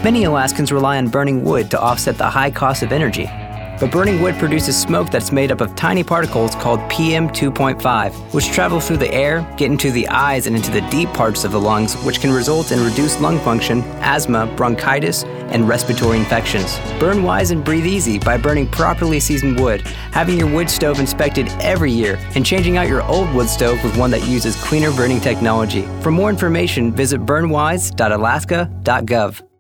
Many Alaskans rely on burning wood to offset the high cost of energy. But burning wood produces smoke that's made up of tiny particles called PM 2.5, which travel through the air, get into the eyes and into the deep parts of the lungs, which can result in reduced lung function, asthma, bronchitis, and respiratory infections. Burn wise and breathe easy by burning properly seasoned wood, having your wood stove inspected every year, and changing out your old wood stove with one that uses cleaner burning technology. For more information, visit burnwise.alaska.gov.